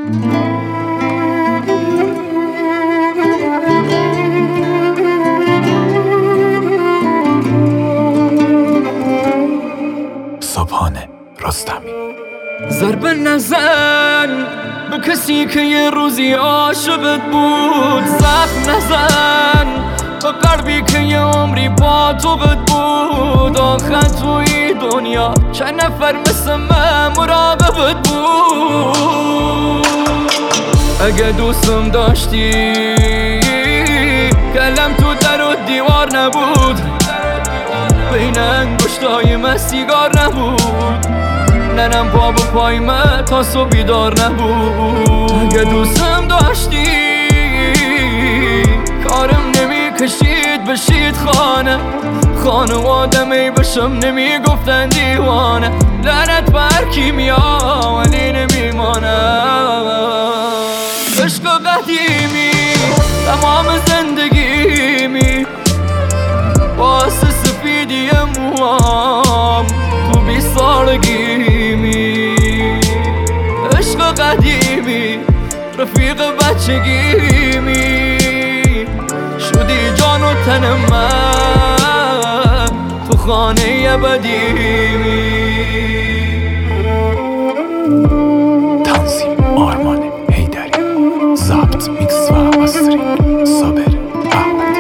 صبحانه رستمی. ضربه نزن به کسی که یه روزی عاشقت بود، زخم نزن به قلبی که یه عمری با توقت بود. آخه توی دنیا چند نفر مثل من مراقبت بود. اگه دوستم داشتی کلم تو در و دیوار نبود، بین انگشتای من سیگار نبود، ننم پا به پای من تا صبح بیدار نبود. اگه دوستم داشتی کارم نمیکشید بشید خانوادمی بشم نمیگفتن دیوانه. لعنت بر کیمیا ولی نمیمانه. عشق قدیمی تمام زندگیمی، باعث سفیدی موام تو 20 سالگیمی. عشق قدیمی رفیق بچگیمی، شدی جان و تن من تو خانه ابدیمی. تنظیم آرمان حیدری، ضبط میکس و مسترینگ صابر احمدی.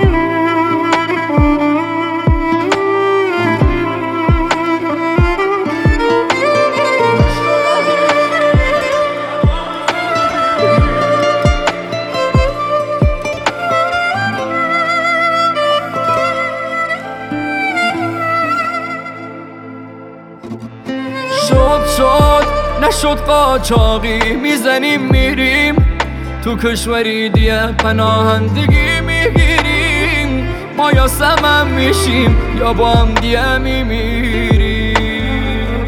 شد نشد قاچاقی میزنیم میریم تو کشوری دیگه پناهندگی میگیریم. ما یا سمم میشیم یا با هم دیگه میمیریم.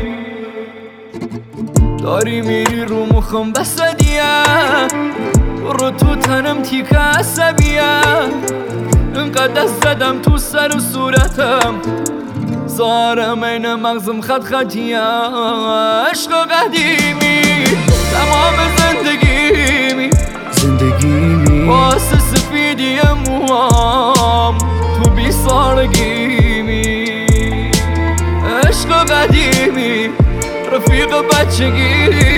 داری میری رو مخم بسدیه، رو تو تنم تیکه عصبیه. انقدر زدم تو سر و صورتم ظاهرم این مغزم خطیه. عشق قدیمی تمام زندگیمی، واسه سفیدی موام تو 20 سالگیمی. عشق قدیمی رفیق بچگی